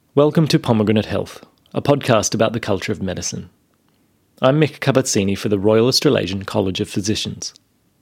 Welcome to Pomegranate Health, a podcast about the culture of medicine. I'm Mick Kabat-Zini for the Royal Australasian College of Physicians.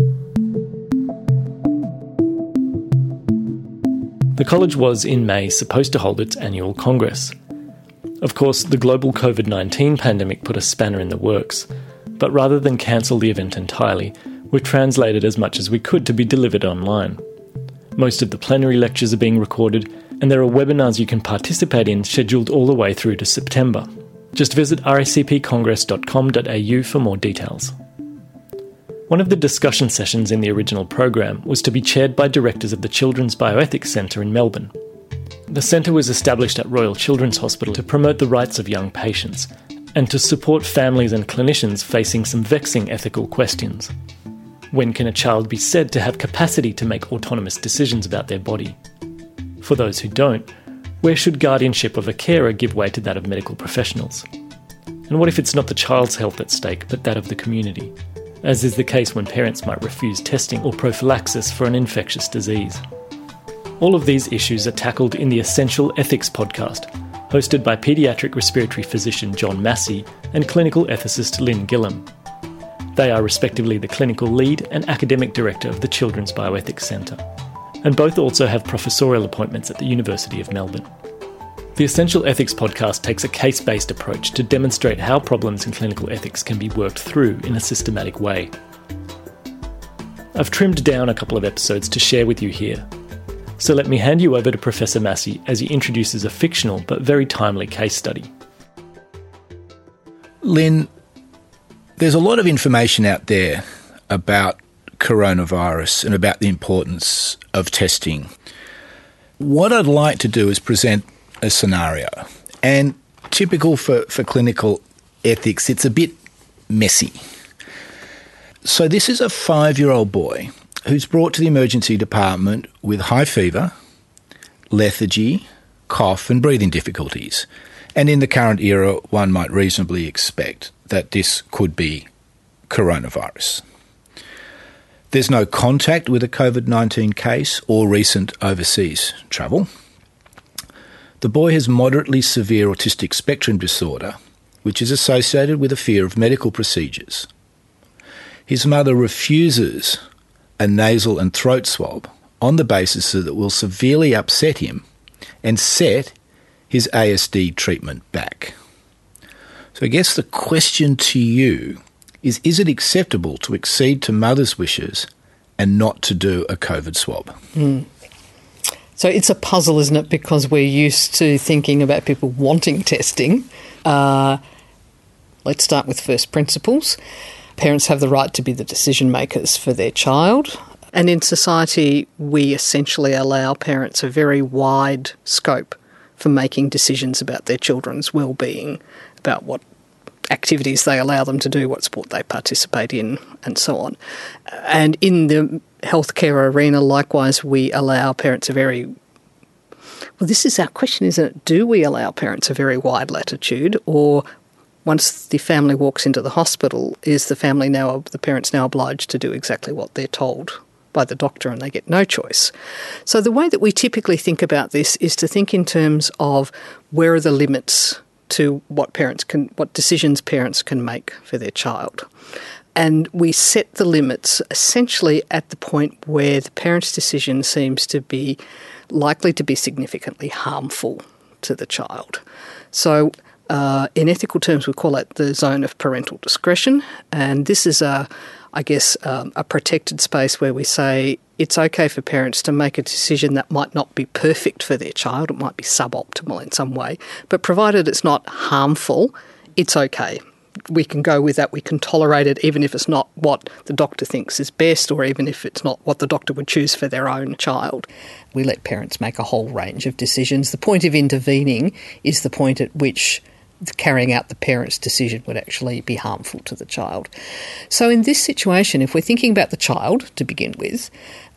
The college was, in May, supposed to hold its annual congress. Of course, the global COVID-19 pandemic put a spanner in the works, but rather than cancel the event entirely, we translated as much as we could to be delivered online. Most of the plenary lectures are being recorded, and there are webinars you can participate in scheduled all the way through to September. Just visit racpcongress.com.au for more details. One of the discussion sessions in the original program was to be chaired by directors of the Children's Bioethics Centre in Melbourne. The centre was established at Royal Children's Hospital to promote the rights of young patients and to support families and clinicians facing some vexing ethical questions. When can a child be said to have capacity to make autonomous decisions about their body? For those who don't, where should guardianship of a carer give way to that of medical professionals? And what if it's not the child's health at stake, but that of the community, as is the case when parents might refuse testing or prophylaxis for an infectious disease? All of these issues are tackled in the Essential Ethics podcast, hosted by paediatric respiratory physician John Massey and clinical ethicist Lynn Gillam. They are respectively the clinical lead and academic director of the Children's Bioethics Centre, and both also have professorial appointments at the University of Melbourne. The Essential Ethics podcast takes a case-based approach to demonstrate how problems in clinical ethics can be worked through in a systematic way. I've trimmed down a couple of episodes to share with you here, so let me hand you over to Professor Massey as he introduces a fictional but very timely case study. Lynn, there's a lot of information out there about coronavirus and about the importance of testing. What I'd like to do is present a scenario. And typical for clinical ethics, it's a bit messy. So this is a 5-year-old boy who's brought to the emergency department with high fever, lethargy, cough and breathing difficulties. And in the current era, one might reasonably expect that this could be coronavirus. There's no contact with a COVID-19 case or recent overseas travel. The boy has moderately severe autistic spectrum disorder, which is associated with a fear of medical procedures. His mother refuses a nasal and throat swab on the basis that it will severely upset him and set his ASD treatment back. So I guess the question to you is it acceptable to accede to mother's wishes and not to do a COVID swab? So it's a puzzle, isn't it? Because we're used to thinking about people wanting testing. Let's start with first principles. Parents have the right to be the decision makers for their child. And in society, we essentially allow parents a very wide scope for making decisions about their children's well-being, about what activities they allow them to do, what sport they participate in, and so on. And in the healthcare arena, likewise, we allow parents this is our question, isn't it? Do we allow parents a very wide latitude, or once the family walks into the hospital, is the parents now obliged to do exactly what they're told by the doctor and they get no choice? So the way that we typically think about this is to think in terms of where are the limits to what decisions parents can make for their child. And we set the limits essentially at the point where the parent's decision seems to be likely to be significantly harmful to the child. So in ethical terms, we call it the zone of parental discretion. And this is a protected space where we say it's okay for parents to make a decision that might not be perfect for their child, it might be suboptimal in some way, but provided it's not harmful, it's okay. We can go with that, we can tolerate it even if it's not what the doctor thinks is best or even if it's not what the doctor would choose for their own child. We let parents make a whole range of decisions. The point of intervening is the point at which carrying out the parent's decision would actually be harmful to the child. So in this situation, if we're thinking about the child to begin with,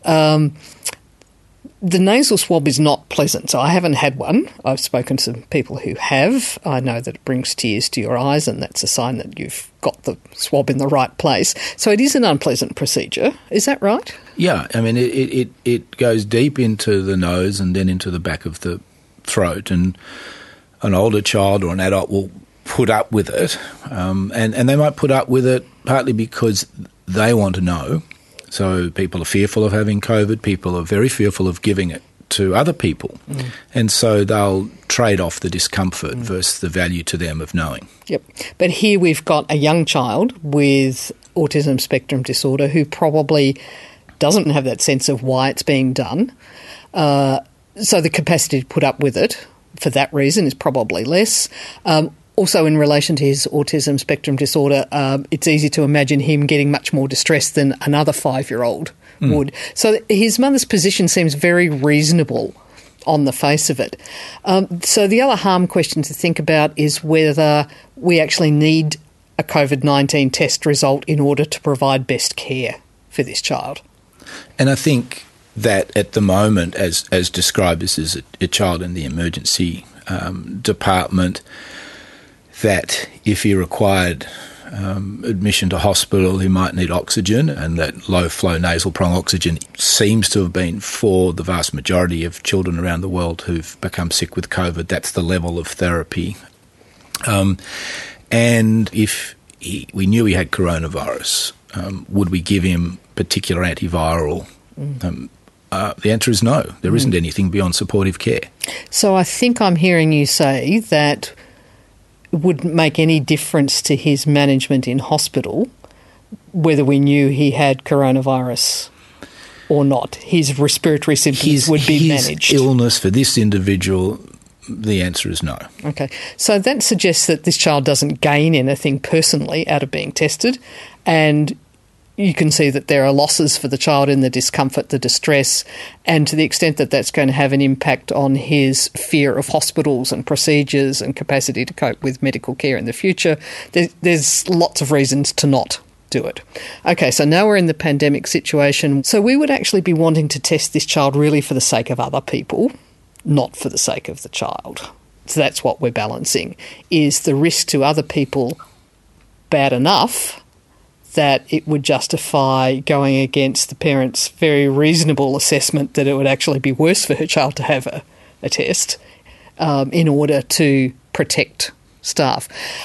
the nasal swab is not pleasant. So I haven't had one. I've spoken to people who have. I know that it brings tears to your eyes and that's a sign that you've got the swab in the right place. So it is an unpleasant procedure. Is that right? Yeah. I mean, it goes deep into the nose and then into the back of the throat. And an older child or an adult will put up with it, and they might put up with it partly because they want to know. So people are fearful of having COVID, people are very fearful of giving it to other people, and so they'll trade off the discomfort versus the value to them of knowing. Yep. But here we've got a young child with autism spectrum disorder who probably doesn't have that sense of why it's being done. So the capacity to put up with it for that reason is probably less. Also, in relation to his autism spectrum disorder, it's easy to imagine him getting much more distressed than another 5-year-old would. So his mother's position seems very reasonable on the face of it. So the other harm question to think about is whether we actually need a COVID-19 test result in order to provide best care for this child. And I think that at the moment, as described, this is a child in the emergency department, that if he required admission to hospital, he might need oxygen, and that low-flow nasal prong oxygen seems to have been, for the vast majority of children around the world who've become sick with COVID, that's the level of therapy. And if we knew he had coronavirus, would we give him particular antiviral? The answer is no. There isn't anything beyond supportive care. So I think I'm hearing you say that it wouldn't make any difference to his management in hospital whether we knew he had coronavirus or not. His respiratory symptoms would be managed. His illness for this individual, the answer is no. Okay. So that suggests that this child doesn't gain anything personally out of being tested, and you can see that there are losses for the child in the discomfort, the distress, and to the extent that that's going to have an impact on his fear of hospitals and procedures and capacity to cope with medical care in the future, there's lots of reasons to not do it. Okay, so now we're in the pandemic situation. So we would actually be wanting to test this child really for the sake of other people, not for the sake of the child. So that's what we're balancing. Is the risk to other people bad enough that it would justify going against the parents' very reasonable assessment that it would actually be worse for her child to have a test in order to protect staff?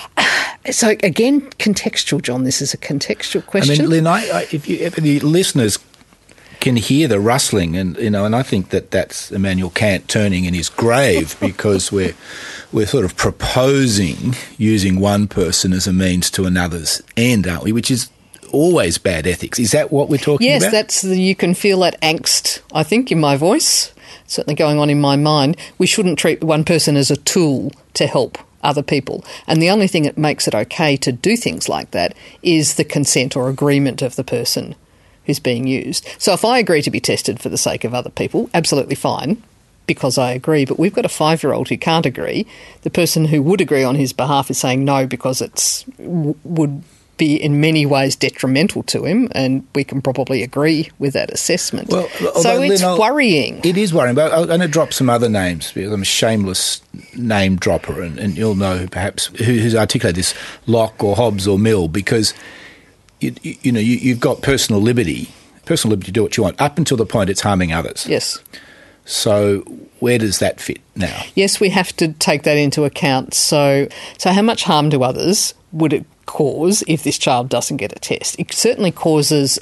So again, contextual, John. This is a contextual question. I mean, Lynn, if the listeners can hear the rustling, and I think that's Immanuel Kant turning in his grave because we're sort of proposing using one person as a means to another's end, aren't we? Which is always bad ethics. Is that what we're talking about? Yes, you can feel that angst, I think, in my voice, certainly going on in my mind. We shouldn't treat one person as a tool to help other people. And the only thing that makes it okay to do things like that is the consent or agreement of the person who's being used. So if I agree to be tested for the sake of other people, absolutely fine, because I agree. But we've got a 5-year-old who can't agree. The person who would agree on his behalf is saying no because would be in many ways detrimental to him, and we can probably agree with that assessment. Well, so it's worrying. It is worrying, but I'm going to drop some other names because I'm a shameless name dropper, and you'll know perhaps who's articulated this, Locke or Hobbes or Mill, because you've got personal liberty to do what you want up until the point it's harming others. Yes. So where does that fit now? Yes, we have to take that into account. So how much harm to others would it cause if this child doesn't get a test? It certainly causes,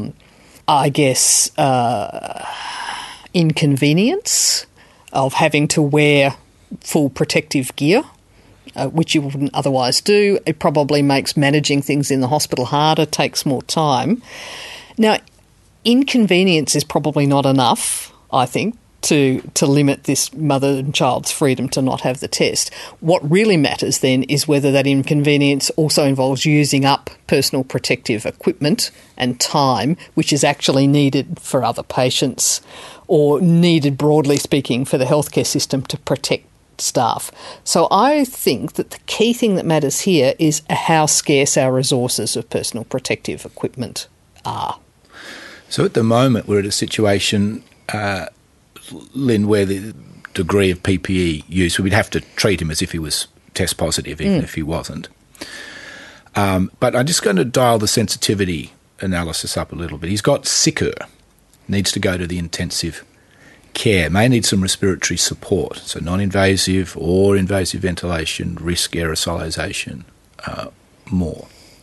inconvenience of having to wear full protective gear, which you wouldn't otherwise do. It probably makes managing things in the hospital harder, takes more time. Now, inconvenience is probably not enough, I think, to limit this mother and child's freedom to not have the test. What really matters then is whether that inconvenience also involves using up personal protective equipment and time, which is actually needed for other patients or needed, broadly speaking, for the healthcare system to protect staff. So I think that the key thing that matters here is how scarce our resources of personal protective equipment are. So at the moment we're at a situation, Lynn, where the degree of PPE use, we'd have to treat him as if he was test positive, even if he wasn't. But I'm just going to dial the sensitivity analysis up a little bit. He's got sicker, needs to go to the intensive care, may need some respiratory support, so non-invasive or invasive ventilation, risk aerosolisation more.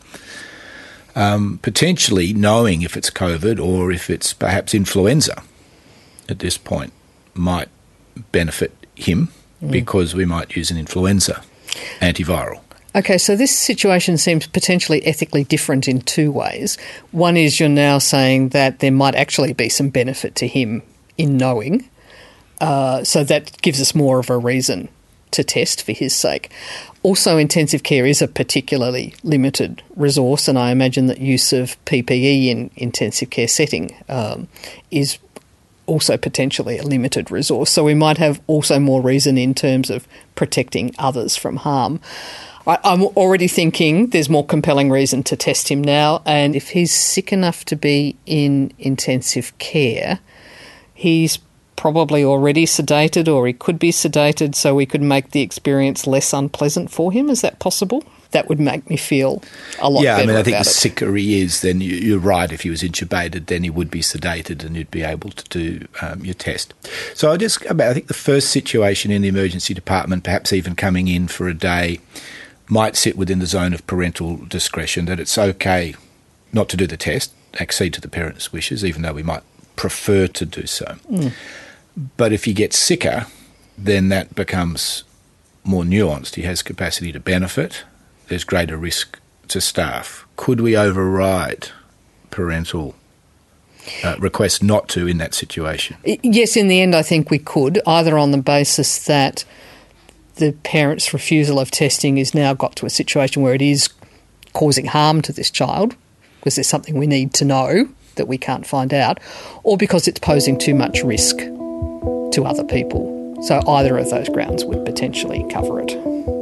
Potentially knowing if it's COVID or if it's perhaps influenza at this point might benefit him because we might use an influenza antiviral. Okay, so this situation seems potentially ethically different in two ways. One is you're now saying that there might actually be some benefit to him in knowing, so that gives us more of a reason to test for his sake. Also, intensive care is a particularly limited resource, and I imagine that use of PPE in intensive care setting is also potentially a limited resource. So we might have also more reason in terms of protecting others from harm. I'm already thinking there's more compelling reason to test him now, and if he's sick enough to be in intensive care, he's probably already sedated, or he could be sedated, so we could make the experience less unpleasant for him. Is that possible? That would make me feel a lot better. Yeah, I mean, I think about the sicker he is, then you're right. If he was intubated, then he would be sedated and you'd be able to do your test. So I think the first situation in the emergency department, perhaps even coming in for a day, might sit within the zone of parental discretion, that it's okay not to do the test, accede to the parents' wishes, even though we might prefer to do so. But if he gets sicker, then that becomes more nuanced. He has capacity to benefit. There's greater risk to staff. Could we override parental request not to in that situation? Yes, in the end I think we could, either on the basis that the parent's refusal of testing is now got to a situation where it is causing harm to this child, because there's something we need to know that we can't find out, or because it's posing too much risk to other people. So either of those grounds would potentially cover it.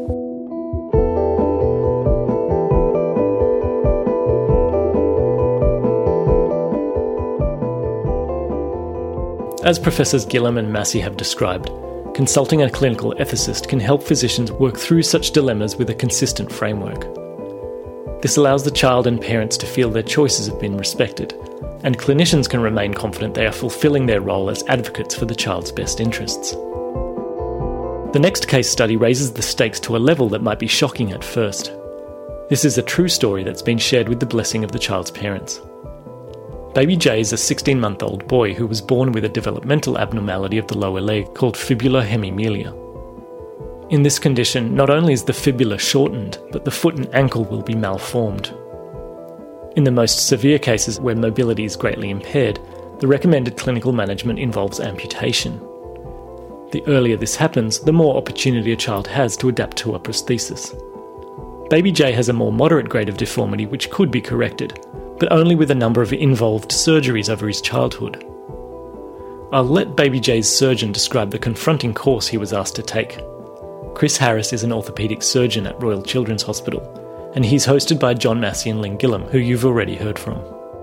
As Professors Gillam and Massey have described, consulting a clinical ethicist can help physicians work through such dilemmas with a consistent framework. This allows the child and parents to feel their choices have been respected, and clinicians can remain confident they are fulfilling their role as advocates for the child's best interests. The next case study raises the stakes to a level that might be shocking at first. This is a true story that's been shared with the blessing of the child's parents. Baby J is a 16-month-old boy who was born with a developmental abnormality of the lower leg called fibular hemimelia. In this condition, not only is the fibula shortened, but the foot and ankle will be malformed. In the most severe cases where mobility is greatly impaired, the recommended clinical management involves amputation. The earlier this happens, the more opportunity a child has to adapt to a prosthesis. Baby J has a more moderate grade of deformity which could be corrected, but only with a number of involved surgeries over his childhood. I'll let Baby J's surgeon describe the confronting course he was asked to take. Chris Harris is an orthopaedic surgeon at Royal Children's Hospital, and he's hosted by John Massey and Lynn Gillam, who you've already heard from.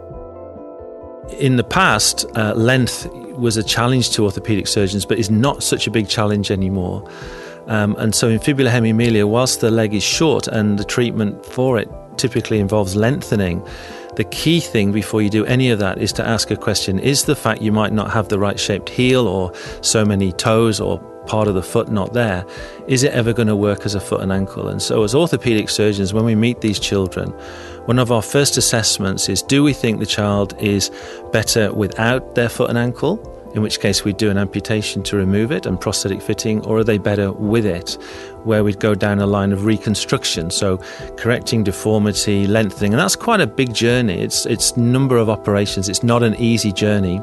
In the past, length was a challenge to orthopaedic surgeons, but is not such a big challenge anymore. And so in fibular hemimelia, whilst the leg is short and the treatment for it typically involves lengthening, the key thing before you do any of that is to ask a question: is the fact you might not have the right shaped heel or so many toes or part of the foot not there, is it ever going to work as a foot and ankle? And so as orthopaedic surgeons, when we meet these children, one of our first assessments is, do we think the child is better without their foot and ankle, in which case we'd do an amputation to remove it and prosthetic fitting, or are they better with it, where we'd go down a line of reconstruction, so correcting deformity, lengthening, and that's quite a big journey. It's number of operations. It's not an easy journey.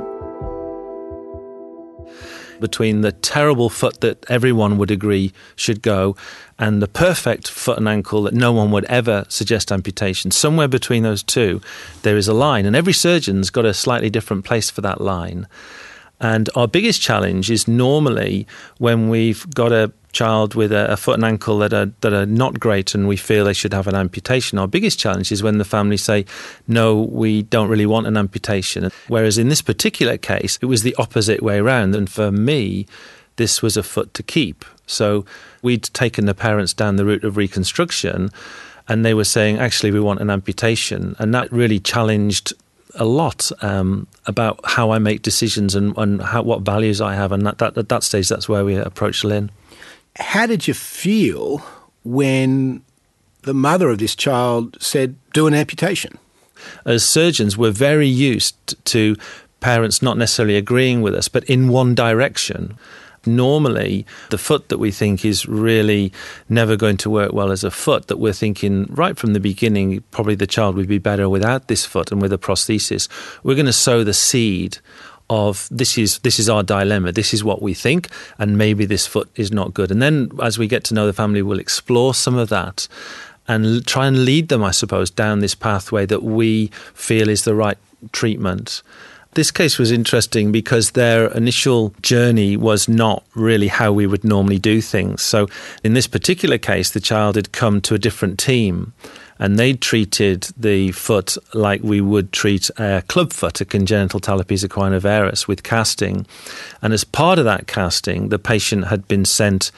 Between the terrible foot that everyone would agree should go and the perfect foot and ankle that no one would ever suggest amputation, somewhere between those two, there is a line. And every surgeon's got a slightly different place for that line. And our biggest challenge is normally when we've got a child with a foot and ankle that are not great and we feel they should have an amputation. Our biggest challenge is when the family say, no, we don't really want an amputation. Whereas in this particular case, it was the opposite way around. And for me, this was a foot to keep. So we'd taken the parents down the route of reconstruction and they were saying, actually, we want an amputation. And that really challenged a lot about how I make decisions and what values I have. And at that stage, that's where we approached Lynn. How did you feel when the mother of this child said, do an amputation? As surgeons, we're very used to parents not necessarily agreeing with us, but in one direction. Normally, the foot that we think is really never going to work well as a foot, that we're thinking right from the beginning, probably the child would be better without this foot and with a prosthesis. We're going to sow the seed of this is our dilemma, this is what we think, and maybe this foot is not good. And then as we get to know the family, we'll explore some of that and try and lead them, I suppose, down this pathway that we feel is the right treatment. This case was interesting because their initial journey was not really how we would normally do things. So in this particular case, the child had come to a different team and they treated the foot like we would treat a club foot, a congenital talipes equina varus, with casting. And as part of that casting, the patient had been sent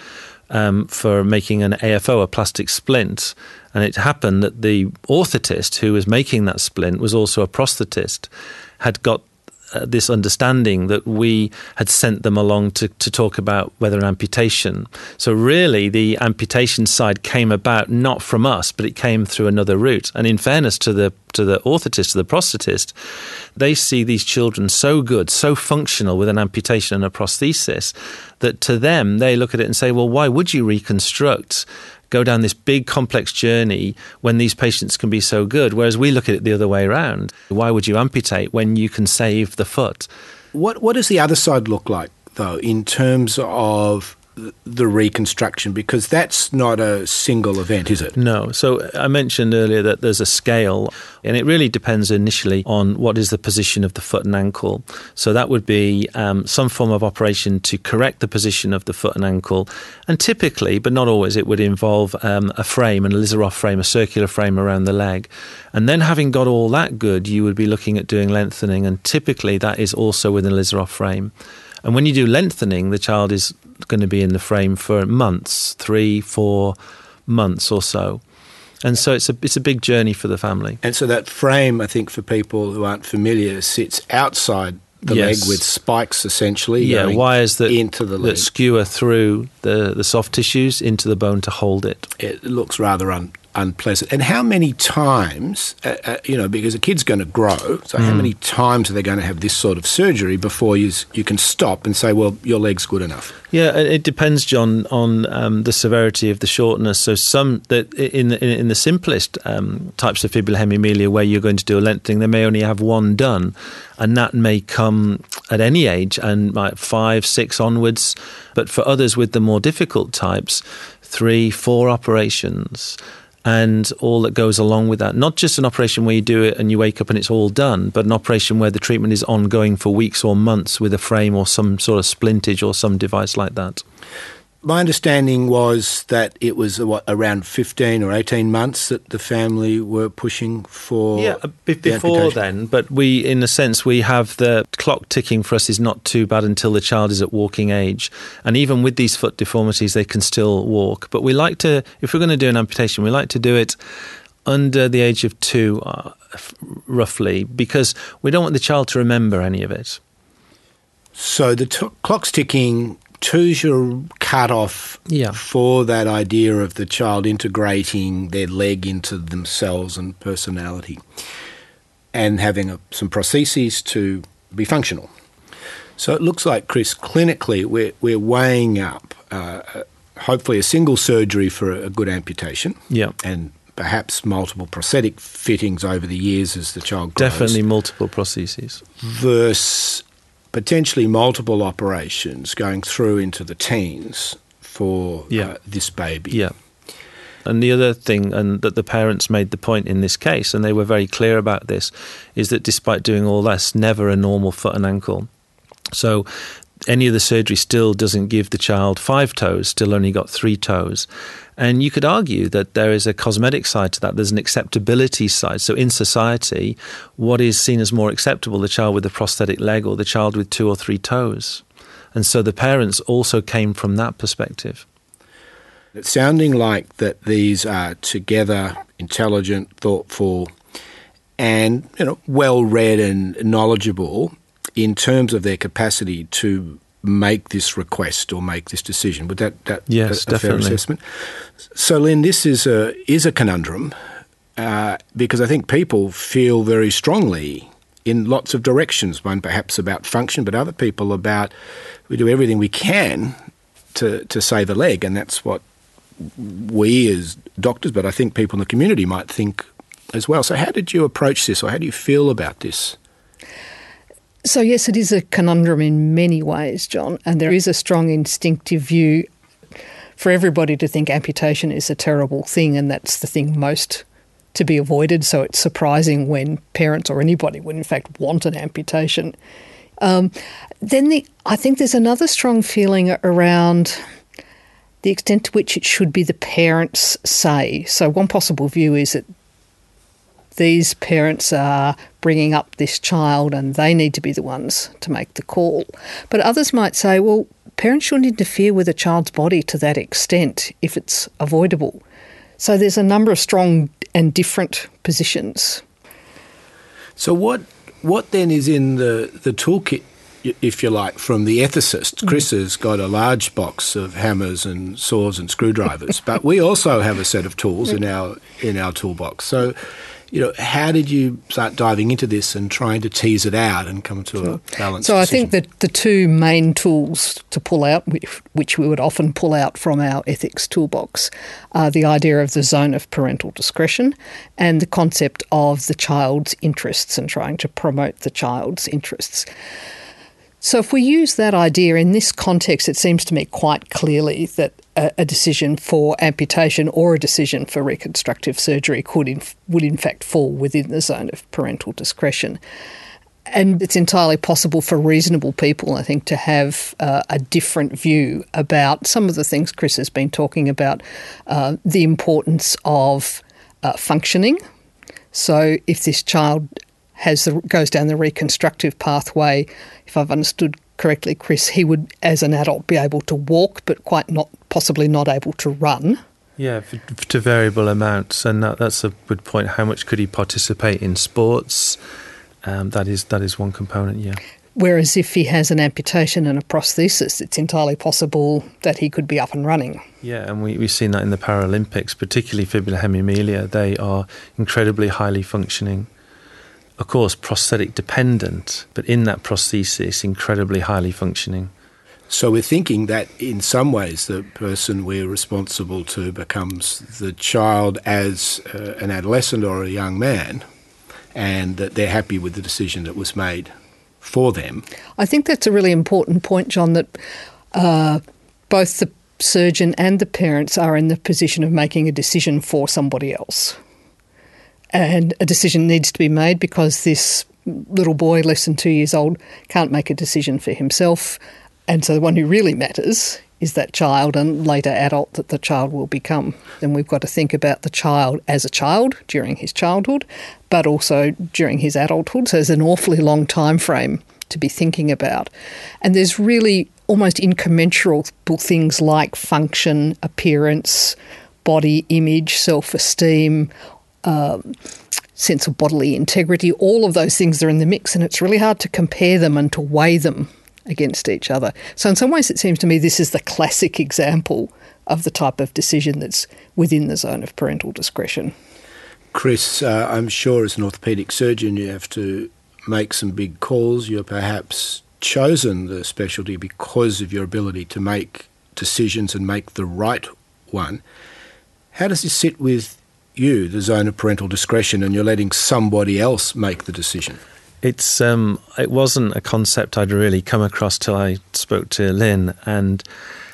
for making an AFO, a plastic splint. And it happened that the orthotist who was making that splint was also a prosthetist, had got this understanding that we had sent them along to talk about whether an amputation. So really the amputation side came about not from us, but it came through another route. And in fairness to the orthotist, to the prosthetist, they see these children so good, so functional with an amputation and a prosthesis, that to them they look at it and say, well, why would you reconstruct, go down this big complex journey when these patients can be so good? Whereas we look at it the other way around. Why would you amputate when you can save the foot? What does the other side look like, though, in terms of the reconstruction? Because that's not a single event, is it? No. So I mentioned earlier that there's a scale, and it really depends initially on what is the position of the foot and ankle. So that would be some form of operation to correct the position of the foot and ankle. And typically, but not always, it would involve a frame, a Lizaroff frame, a circular frame around the leg. And then having got all that good, you would be looking at doing lengthening. And typically that is also with a Lizaroff frame. And when you do lengthening, the child is going to be in the frame for months, 3-4 months or so. And so it's a big journey for the family. And so that frame, I think, for people who aren't familiar, sits outside the leg with spikes, essentially, going wires into the leg. That skewer through the soft tissues into the bone to hold it. It looks rather unpleasant. And how many times, because a kid's going to grow, so how many times are they going to have this sort of surgery before you can stop and say, well, your leg's good enough? Yeah, it depends, John, on the severity of the shortness. So some that in the simplest types of fibula hemimelia, where you're going to do a lengthening, they may only have one done, and that may come at any age, and like 5, 6 onwards. But for others with the more difficult types, 3, 4 operations. And all that goes along with that. Not just an operation where you do it and you wake up and it's all done, but an operation where the treatment is ongoing for weeks or months with a frame or some sort of splintage or some device like that. My understanding was that it was around 15 or 18 months that the family were pushing for. Yeah, before then, but we, in a sense, we have the clock ticking for us is not too bad until the child is at walking age. And even with these foot deformities, they can still walk. But we like to, if we're going to do an amputation, we like to do it under the age of 2, roughly, because we don't want the child to remember any of it. So the clock's ticking. 2's your cut-off for that idea of the child integrating their leg into themselves and personality and having some prostheses to be functional. So it looks like, Chris, clinically we're weighing up hopefully a single surgery for a good amputation and perhaps multiple prosthetic fittings over the years as the child grows. Definitely multiple prostheses. Versus potentially multiple operations going through into the teens for this baby. Yeah. And the other thing, and that the parents made the point in this case, and they were very clear about this, is that despite doing all this, never a normal foot and ankle. So any of the surgery still doesn't give the child 5 toes, still only got 3 toes. And you could argue that there is a cosmetic side to that. There's an acceptability side. So in society, what is seen as more acceptable, the child with a prosthetic leg or the child with 2 or 3 toes? And so the parents also came from that perspective. It's sounding like that these are together intelligent, thoughtful, and well-read and knowledgeable in terms of their capacity to make this request or make this decision. Would that yes, a definitely. fair assessment? So, Lynn, this is a conundrum because I think people feel very strongly in lots of directions, one perhaps about function, but other people about we do everything we can to save a leg, and that's what we as doctors, but I think people in the community might think as well. So how did you approach this, or how do you feel about this? So yes, it is a conundrum in many ways, John, and there is a strong instinctive view for everybody to think amputation is a terrible thing, and that's the thing most to be avoided. So it's surprising when parents or anybody would in fact want an amputation. I think there's another strong feeling around the extent to which it should be the parents' say. So one possible view is that these parents are bringing up this child and they need to be the ones to make the call. But others might say, well, parents shouldn't interfere with a child's body to that extent if it's avoidable. So there's a number of strong and different positions. So what then is in the toolkit, if you like, from the ethicist? Chris has got a large box of hammers and saws and screwdrivers, but we also have a set of tools in our toolbox. So, how did you start diving into this and trying to tease it out and come to a balanced So decision? I think that the two main tools to pull out, which we would often pull out from our ethics toolbox, are the idea of the zone of parental discretion and the concept of the child's interests and trying to promote the child's interests. So if we use that idea in this context, it seems to me quite clearly that a decision for amputation or a decision for reconstructive surgery would in fact fall within the zone of parental discretion. And it's entirely possible for reasonable people, I think, to have a different view about some of the things Chris has been talking about, the importance of functioning. So if this child goes down the reconstructive pathway, if I've understood correctly, Chris, he would, as an adult, be able to walk, but possibly not able to run. Yeah, to variable amounts, and that's a good point. How much could he participate in sports? That is one component, yeah. Whereas if he has an amputation and a prosthesis, it's entirely possible that he could be up and running. Yeah, and we've seen that in the Paralympics, particularly fibula hemimelia. They are incredibly highly functioning. Of course, prosthetic dependent, but in that prosthesis, incredibly highly functioning. So we're thinking that in some ways the person we're responsible to becomes the child as an adolescent or a young man, and that they're happy with the decision that was made for them. I think that's a really important point, John, that both the surgeon and the parents are in the position of making a decision for somebody else. And a decision needs to be made because this little boy, less than 2 years old, can't make a decision for himself. And so the one who really matters is that child and later adult that the child will become. Then we've got to think about the child as a child during his childhood, but also during his adulthood. So there's an awfully long time frame to be thinking about. And there's really almost incommensurable things like function, appearance, body image, self-esteem, sense of bodily integrity. All of those things are in the mix, and it's really hard to compare them and to weigh them against each other. So in some ways it seems to me this is the classic example of the type of decision that's within the zone of parental discretion. Chris, I'm sure as an orthopaedic surgeon you have to make some big calls. You're perhaps chosen the specialty because of your ability to make decisions and make the right one. How does this sit with you, the zone of parental discretion, and you're letting somebody else make the decision? It wasn't a concept I'd really come across till I spoke to Lynn, and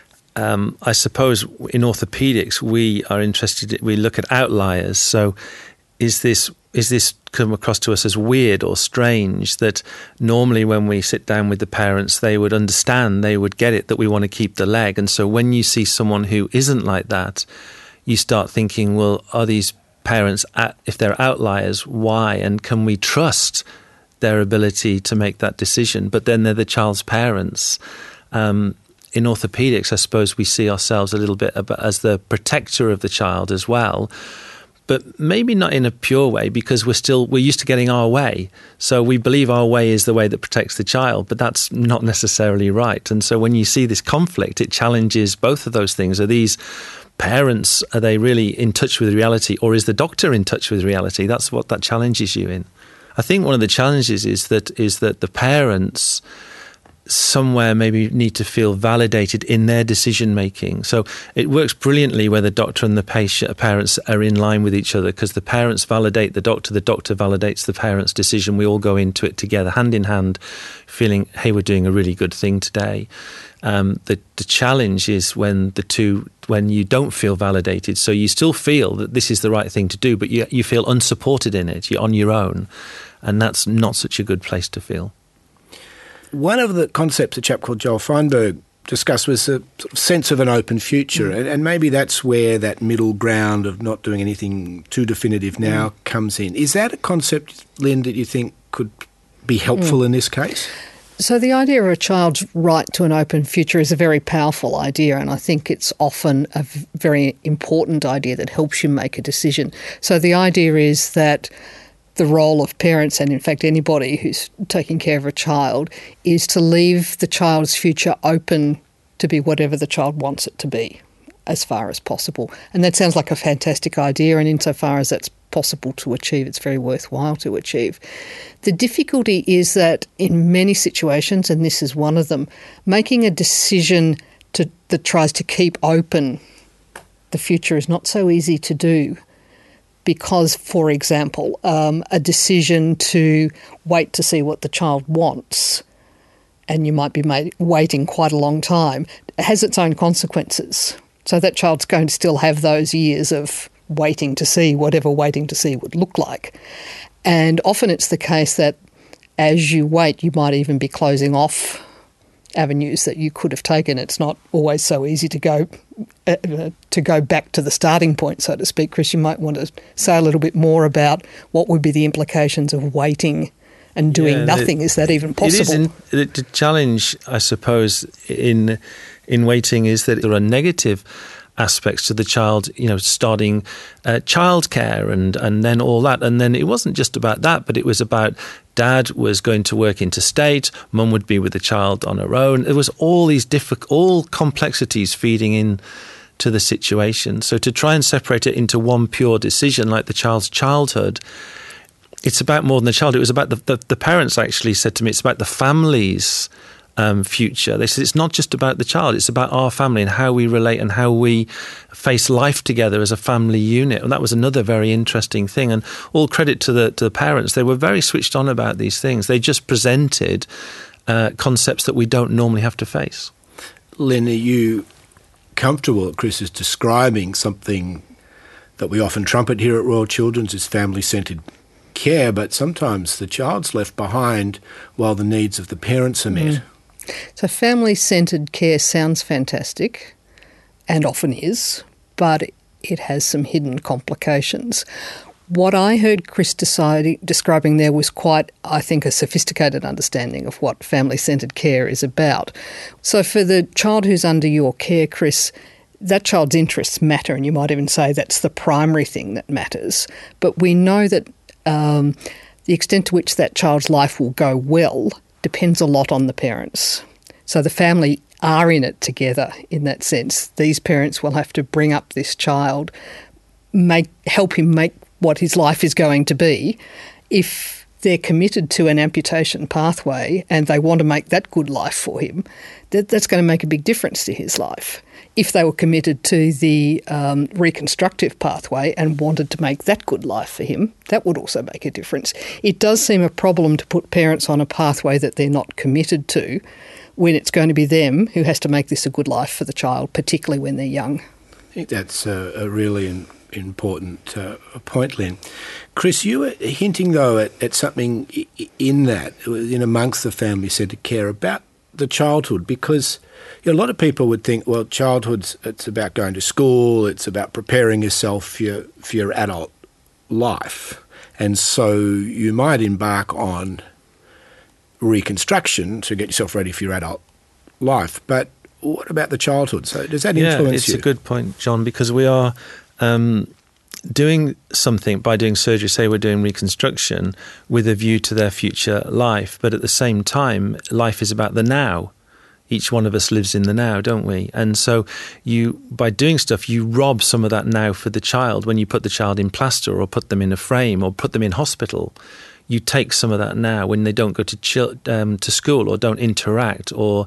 I suppose in orthopaedics we look at outliers. So is this come across to us as weird or strange that normally when we sit down with the parents they would understand, they would get it that we want to keep the leg, and so when you see someone who isn't like that, you start thinking, well, are these parents, if they're outliers, why? And can we trust their ability to make that decision? But then they're the child's parents. In orthopaedics, I suppose we see ourselves a little bit as the protector of the child as well. but maybe not in a pure way, because we're used to getting our way. So we believe our way is the way that protects the child, but that's not necessarily right. And so when you see this conflict, it challenges both of those things. Are these parents, are they really in touch with reality, or is the doctor in touch with reality? That's what that challenges you in. I think one of the challenges is that the parents somewhere maybe need to feel validated in their decision making. So it works brilliantly where the doctor and the parents are in line with each other, because the parents validate the doctor validates the parents' decision. We all go into it together, hand in hand, feeling, hey, we're doing a really good thing today. The challenge is when you don't feel validated. So you still feel that this is the right thing to do, but you feel unsupported in it. You're on your own, and that's not such a good place to feel. One of the concepts a chap called Joel Feinberg discussed was a sense of an open future, and maybe that's where that middle ground of not doing anything too definitive now comes in. Is that a concept, Lynn, that you think could be helpful in this case? So the idea of a child's right to an open future is a very powerful idea, and I think it's often a very important idea that helps you make a decision. So the idea is that the role of parents, and in fact anybody who's taking care of a child, is to leave the child's future open to be whatever the child wants it to be, as far as possible. And that sounds like a fantastic idea, and insofar as that's possible to achieve, it's very worthwhile to achieve. The difficulty is that in many situations, and this is one of them, making a decision that tries to keep open the future is not so easy to do. Because, for example, a decision to wait to see what the child wants, and you might be waiting quite a long time, has its own consequences. So that child's going to still have those years of waiting to see whatever waiting to see would look like. And often it's the case that as you wait, you might even be closing off avenues that you could have taken. It's not always so easy to go back to the starting point, so to speak. Chris, you might want to say a little bit more about what would be the implications of waiting and doing nothing. Is that even possible? The challenge, I suppose, in waiting is that there are negative aspects to the child, starting childcare and then all that. And then it wasn't just about that, but it was about dad was going to work interstate, mum would be with the child on her own. There was all these all complexities feeding in to the situation. So to try and separate it into one pure decision, like the child's childhood, it's about more than the child. It was about the parents actually said to me, it's about the family's future. They said it's not just about the child, it's about our family and how we relate and how we face life together as a family unit. And that was another very interesting thing. And all credit to the parents. They were very switched on about these things. They just presented concepts that we don't normally have to face. Lynn, are you comfortable that Chris is describing something that we often trumpet here at Royal Children's as family-centred care, but sometimes the child's left behind while the needs of the parents are met? So family-centred care sounds fantastic, and often is, but it has some hidden complications. What I heard Chris describing there was quite, I think, a sophisticated understanding of what family-centred care is about. So for the child who's under your care, Chris, that child's interests matter, and you might even say that's the primary thing that matters. But we know that the extent to which that child's life will go well depends a lot on the parents. So the family are in it together in that sense. These parents will have to bring up this child, help him make what his life is going to be. If they're committed to an amputation pathway and they want to make that good life for him, that's going to make a big difference to his life. If they were committed to the reconstructive pathway and wanted to make that good life for him, that would also make a difference. It does seem a problem to put parents on a pathway that they're not committed to when it's going to be them who has to make this a good life for the child, particularly when they're young. I think that's a really important point, Lynn. Chris, you were hinting, though, at something in that, in amongst the family-centred care, about the childhood, because a lot of people would think, well, it's about going to school, it's about preparing yourself for your adult life. And so you might embark on reconstruction to get yourself ready for your adult life. But what about the childhood? So does that influence you? Yeah, it's a good point, John, because we are doing something, by doing surgery, say we're doing reconstruction, with a view to their future life. But at the same time, life is about the now. Each one of us lives in the now, don't we? And so by doing stuff, you rob some of that now for the child. When you put the child in plaster or put them in a frame or put them in hospital, you take some of that now when they don't go to school or don't interact or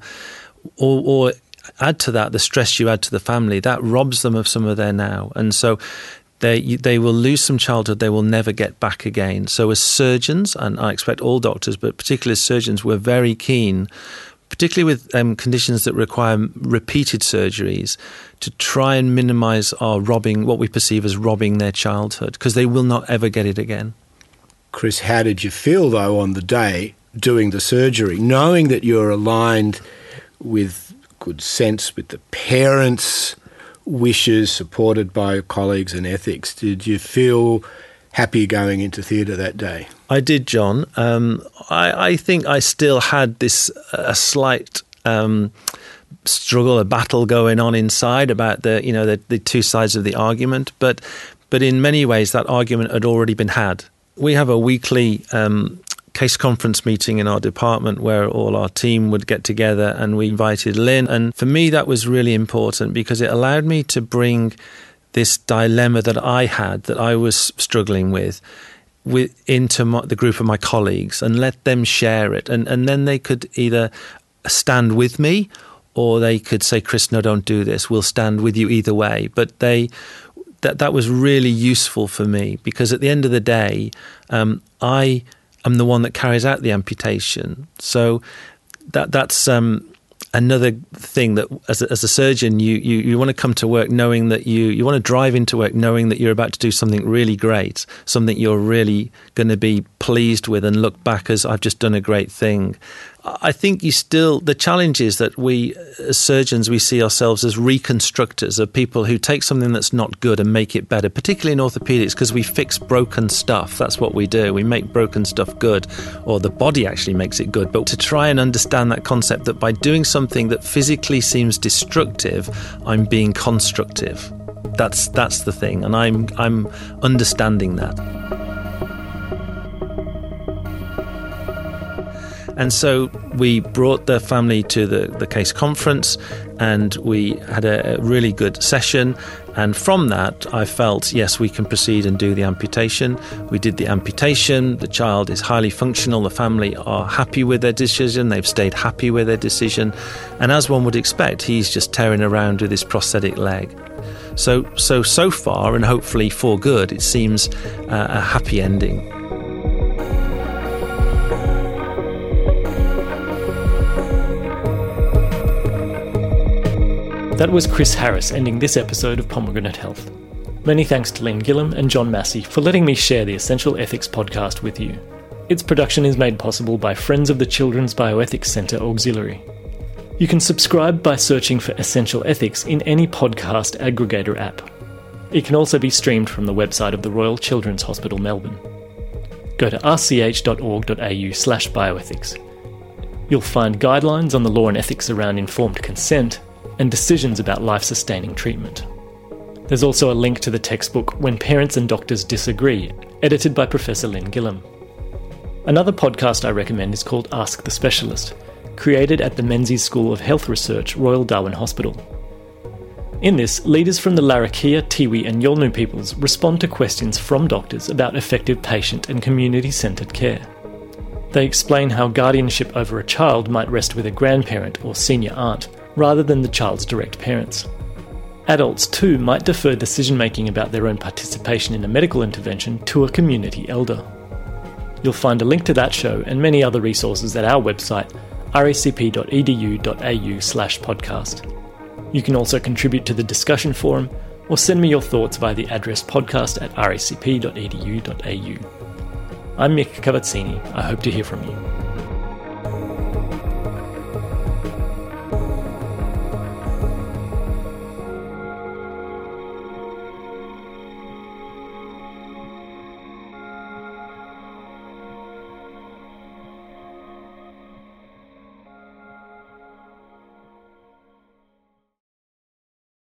add to that the stress you add to the family. That robs them of some of their now. And so they will lose some childhood they will never get back again. So as surgeons, and I expect all doctors, but particularly as surgeons, we're very keen, particularly with conditions that require repeated surgeries, to try and minimise what we perceive as robbing their childhood, because they will not ever get it again. Chris, how did you feel, though, on the day doing the surgery, knowing that you're aligned with good sense with the parents' wishes, supported by your colleagues and ethics? Did you feel happy going into theatre that day? I did, John. I think I still had a slight struggle, a battle going on inside about the two sides of the argument. But in many ways, that argument had already been had. We have a weekly case conference meeting in our department where all our team would get together, and we invited Lynn. And for me, that was really important because it allowed me to bring this dilemma that I had, that I was struggling with into the group of my colleagues and let them share it. And then they could either stand with me or they could say, Chris, no, don't do this. We'll stand with you either way. But that was really useful for me because at the end of the day, I am the one that carries out the amputation. So that's another thing that as a surgeon, you want to come to work knowing that you want to drive into work knowing that you're about to do something really great, something you're really going to be pleased with and look back as I've just done a great thing. I think the challenge is that we as surgeons, we see ourselves as reconstructors of people who take something that's not good and make it better, particularly in orthopedics, because we fix broken stuff. That's what we do. We make broken stuff good, or the body actually makes it good. But to try and understand that concept that by doing something that physically seems destructive, I'm being constructive. That's the thing, and I'm understanding that. And so we brought the family to the case conference and we had a really good session. And from that, I felt, yes, we can proceed and do the amputation. We did the amputation. The child is highly functional. The family are happy with their decision. They've stayed happy with their decision. And as one would expect, he's just tearing around with his prosthetic leg. So far, and hopefully for good, it seems a happy ending. That was Chris Harris ending this episode of Pomegranate Health. Many thanks to Lynn Gillam and John Massey for letting me share the Essential Ethics podcast with you. Its production is made possible by Friends of the Children's Bioethics Centre Auxiliary. You can subscribe by searching for Essential Ethics in any podcast aggregator app. It can also be streamed from the website of the Royal Children's Hospital, Melbourne. Go to rch.org.au/bioethics. You'll find guidelines on the law and ethics around informed consent and decisions about life-sustaining treatment. There's also a link to the textbook When Parents and Doctors Disagree, edited by Professor Lynn Gillam. Another podcast I recommend is called Ask the Specialist, created at the Menzies School of Health Research, Royal Darwin Hospital. In this, leaders from the Larrakia, Tiwi and Yolngu peoples respond to questions from doctors about effective patient and community-centred care. They explain how guardianship over a child might rest with a grandparent or senior aunt, rather than the child's direct parents. Adults too might defer decision-making about their own participation in a medical intervention to a community elder. You'll find a link to that show and many other resources at our website, racp.edu.au/podcast. You can also contribute to the discussion forum or send me your thoughts via the address podcast@racp.edu.au. I'm Mick Cavazzini. I hope to hear from you.